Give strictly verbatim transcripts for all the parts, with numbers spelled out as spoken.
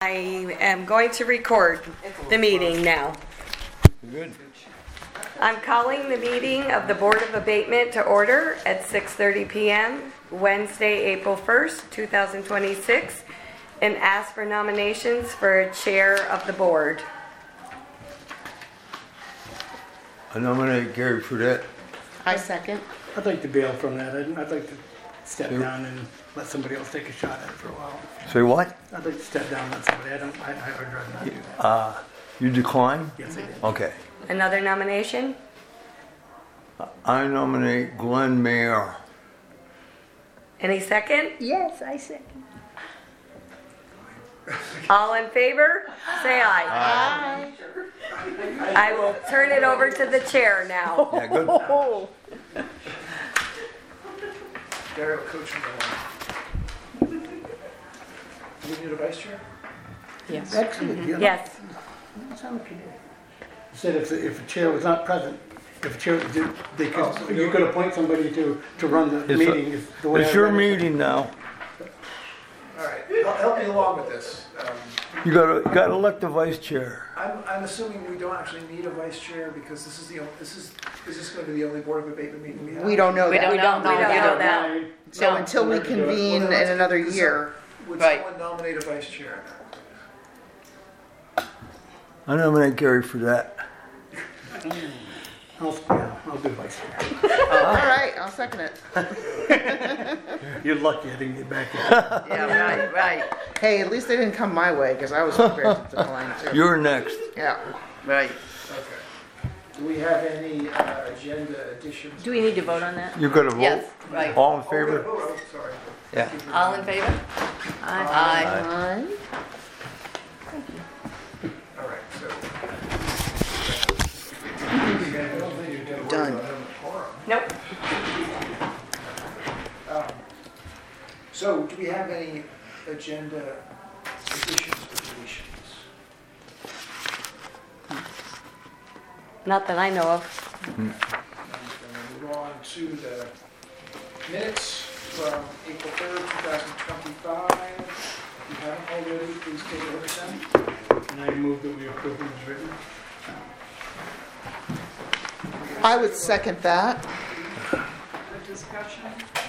I am going to record the meeting now. Good. I'm calling the meeting of the Board of Abatement to order at six thirty p.m. Wednesday, April first, two thousand twenty-six, and ask for nominations for a chair of the board. I nominate Gary Fredette. I second. I'd like to bail from that. I'd, I'd like to step down and let somebody else take a shot at it for a while. Say what? I'd like to step down and let somebody. I don't. I, I would rather not do that. Uh, you decline? Yes, I did. Okay. Another nomination? I nominate Glenn Mayer. Any second? Yes, I second. All in favor? Say aye. Aye. I will turn it over to the chair now. Yeah, good. Oh. Gary will coach me along. Do we need a vice chair? Yes. Excellent. Yeah. Yes. That's how much you did. Said if the, if a chair was not present, if a chair did, they could, Oh, so you you- could appoint somebody to, to run the It's a- meeting. if the way It's I your read it. meeting now. All right, help, help me along with this. Um, You gotta, you gotta elect the vice chair. I'm, I'm assuming we don't actually need a vice chair because this is the, only- this is, is this going to be the only Board of Abatement meeting we have? We don't know We that. don't We don't, we know don't yet. know that. So until we convene in another year. Would Right. someone nominate a vice chair? I nominate Gary Fredette. I'll, yeah, I'll do vice chair. All right, I'll second it. You're lucky I didn't get back yet. Yeah, right, right, Hey, at least they didn't come my way because I was prepared to decline too. You're next. Yeah. right. Okay. Do we have any uh, agenda additions? Do we need to vote on that? You gotta vote. Yes, right. All in Oh, we're gonna favor? vote. Oh, sorry. Yeah. Thank you for- All in favor? Aye. Aye. All right, so. Done. Nope. Um, So, do we have any agenda additions or deletions? Not that I know of. I'm going to move on to the minutes from April third, two thousand twenty-five. If you haven't already, please take a look at them. And I move that we approve them as written. I would second that. Discussion?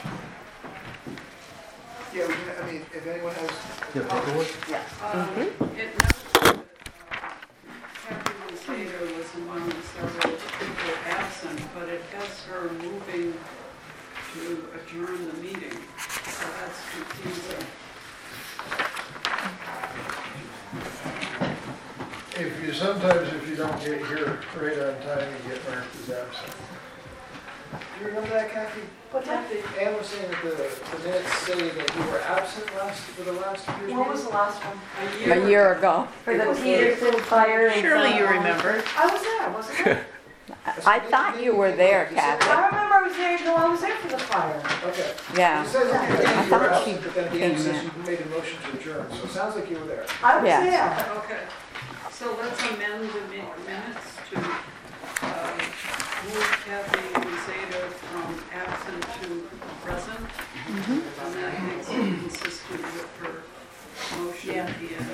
Yeah, we can, I mean, if anyone has Yeah, comments. Um, It notes that uh, Kathy Lucido was among several people absent, but it has her moving to adjourn the meeting, so that's confusing. If you, sometimes if you don't get here right on time, you get marked as absent. Do you remember that, Kathy? What Kathy? Ann was saying that the, the minutes say that you were absent last, for the last year's meeting? What was the last one? A year ago. For the Peterson fire. and Surely you so- remember. I was there, wasn't I? I thought you were there, Kathy. I remember I was there, no, I was there for the fire. Okay. Yeah. It says that you I were thought she absent, but then at the end it came says in. you made a motion to adjourn, so it sounds like you were there. I was Yes. there. Okay, so let's amend the mi- minutes to uh, move Kathy Lucido from absent to present. And that makes it consistent with her motion at the end.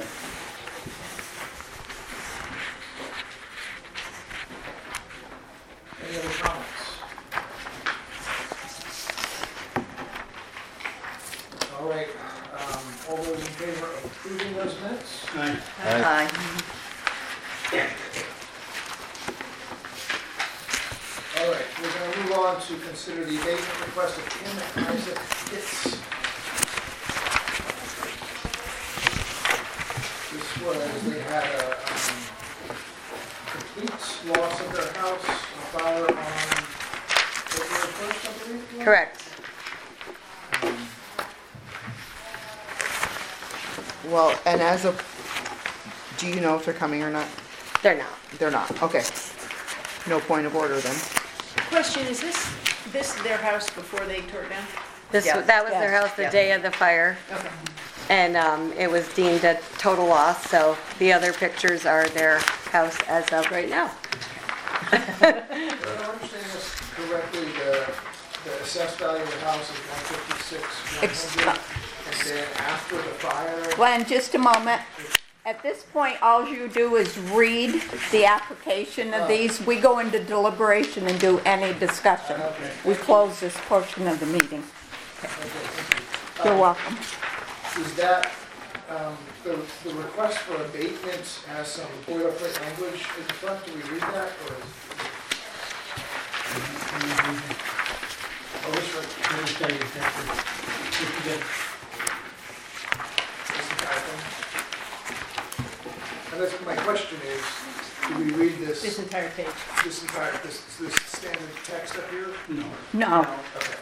Any other comments? All right, um, all those in favor of approving those minutes? Aye. Aye. All right, we're going to move on to consider the abatement request of Kim and Isaac Hitz. This was, they had a um, complete loss of their house, a fire on February first, I believe? Correct. Well, and as of, do you know if they're coming or not? They're not. They're not. Okay. No point of order then. Question, is this, this their house before they tore it down? This, Yes. that was their Yes. house the Yes. day of the fire. Okay. And um, it was deemed a total loss, so the other pictures are their house as of right now. If I understand this correctly, the, the assessed value of the house is one fifty-six, one hundred, and then after the fire, Glenn, just a moment. At this point, all you do is read the application of these. We go into deliberation and do any discussion. Okay. We close this portion of the meeting. You're welcome. Is that, um, the, the request for abatement has some boilerplate language in the front? Do we read that, or is? Oh, which one? Let me tell you exactly. If you get- This entire thing? And that's, my question is, do we read this, This entire page. this entire, this, this standard text up here? No. No, Okay.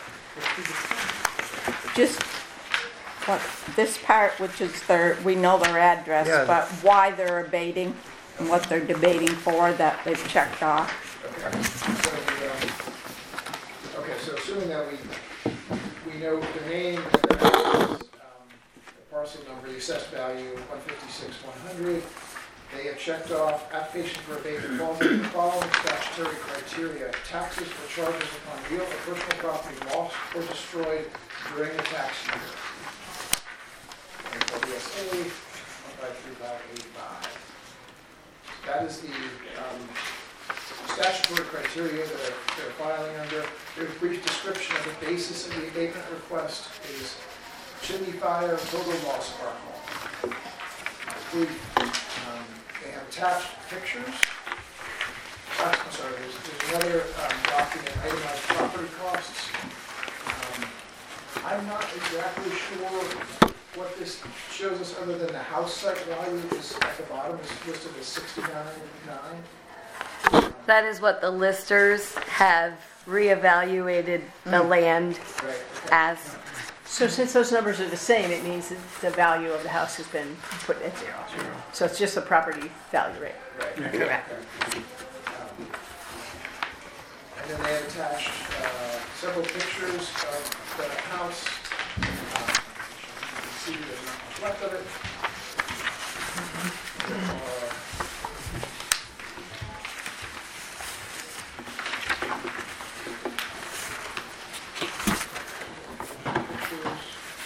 just what, this part, which is their, we know their address, Yeah. but why they're abating and what they're debating for, that they've checked off. Okay, so, um, okay, so assuming that we, we know the name, and the address, um, the parcel number, the assessed value, one fifty-six, one hundred, they have checked off application for abatement falls under the following statutory criteria: taxes or charges upon real or personal property lost or destroyed during the tax year. And for B S A, one five three five eight five. That is the, um, statutory criteria that they're, they're filing under. Their brief description of the basis of the abatement request is chimney fire, total loss of our home. Brief, um, They have attached pictures. Uh, I'm sorry, there's, there's another um, document, itemized property costs. Um, I'm not exactly sure what this shows us other than the house site value is at the bottom is listed as sixty-nine nine. That is what the listers have reevaluated the land Right, okay. as. So since those numbers are the same, it means that the value of the house has been put at zero. So it's just a property value rate. Right. Correct. Um, And then they have attached uh, several pictures of the house. Um, You can see there's not much left of it. There are pictures.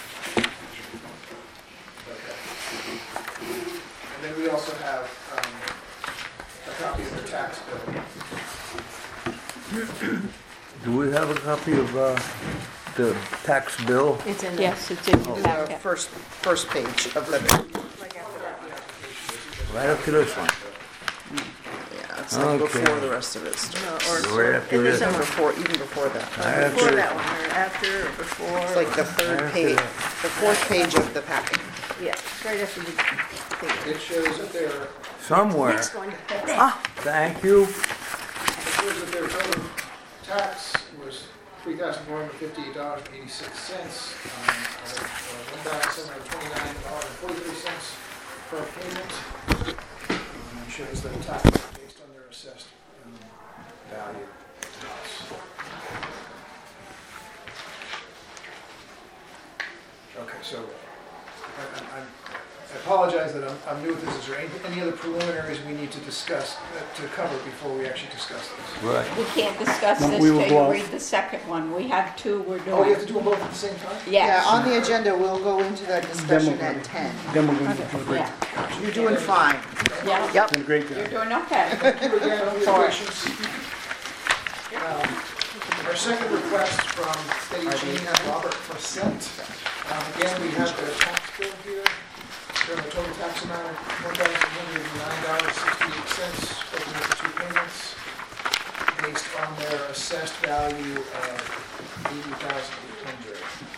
Okay. And then we also have um, a copy of the tax bill. Do we have a copy of uh, the tax bill? It's in there. Yes, it's in the The packet. first, first page of the, Right up to this one. yeah, it's like Okay. before the rest of it starts. No, or- Right after it is this. in the- Before, even before that. Right Before after that one, or after, or before. It's like the third After page, that. the fourth page of the packet. Yeah, it's right after the. It shows that their, Somewhere. Next one. Thank you. it shows that their total tax was three thousand four hundred fifty-eight dollars and eighty-six cents, um, one thousand seven hundred twenty-nine dollars and forty-three cents per payment. Um, It shows the tax based on their assessed um, value of the house. Okay, so I- I- I'm- I apologize that I'm I'm new at this. Is there any any other preliminaries we need to discuss, uh, to cover before we actually discuss this? Right. We can't discuss No, this we till will you go out. read the second one. We have two we're Oh, we have to doing. do them both at the same time? Yeah, Yes. on the agenda, we'll go into that discussion at ten. Then we're going to do a break. Yeah, You're doing fine. yeah. Yep. Done a great You're job. doing okay. Thank you again for your patience. Um, Our second request from Betty Jean and Robert Percent. Um, Again, we have their tax bill here, showing a total tax amount of one thousand one hundred nine dollars and sixty-eight cents, broken into two payments, based on their assessed value of eighty thousand eight hundred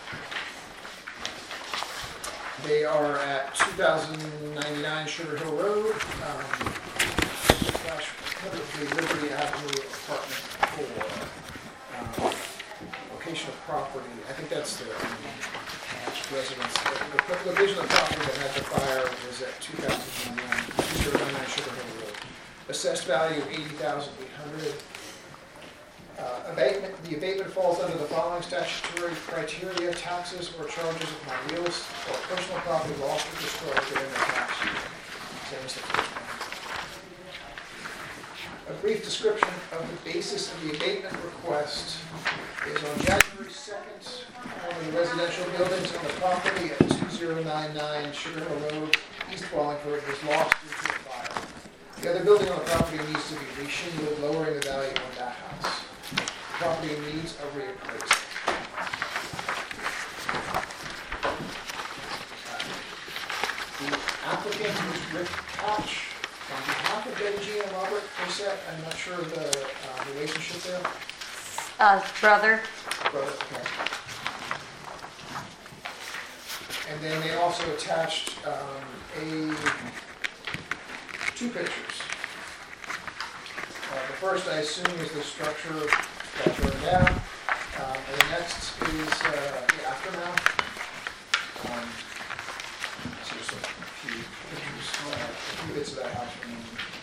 dollars. They are at two thousand ninety-nine Sugar Hill Road, um, slash, Liberty Avenue, apartment four. Um, Location of property, I think that's the um, residence, the the location of the property that had the fire was at two thousand ninety-nine, two thousand ninety-nine Sugar Hill Road. Assessed value eighty thousand eight hundred dollars. Uh, Abatement, the abatement falls under the following statutory criteria: taxes or charges upon real or personal property lost or destroyed during the tax year. Same as the first one. A brief description of the basis of the abatement request is on January second, one of the residential buildings on the property at two thousand ninety-nine Sugar Hill Road East Wallingford was lost due to a fire. The other building on the property needs to be reshingled, lowering the value on that house. The property needs a reappraisal. The applicant is Rick Couch. On behalf of Betty G and Robert Brissett, I'm not sure of the uh, relationship there. Uh, brother, Brother, okay. And then they also attached um, a two pictures. Uh, the first, I assume, is the structure that's burned down, um, and the next is uh, the aftermath. Um, so just a few pictures, uh, a few bits of that house remaining.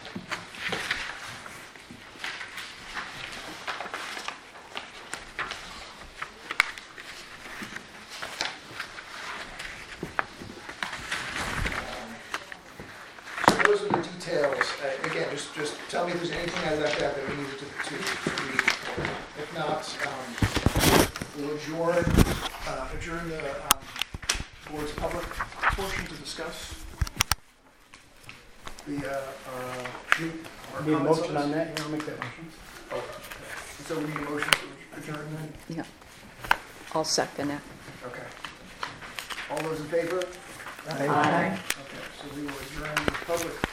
Those are the details. Uh, Again, just, just tell me if there's anything I left out that we needed to, to to read. If not, um, we'll adjourn, uh, adjourn the um, board's public portion to discuss the, uh, uh, new- our Need a comments motion this. on that, you wanna make that motion? Oh, okay. So we need a motion to adjourn then? Yeah. I'll second it. Okay. All those in favor? Aye. Okay, so we will adjourn the public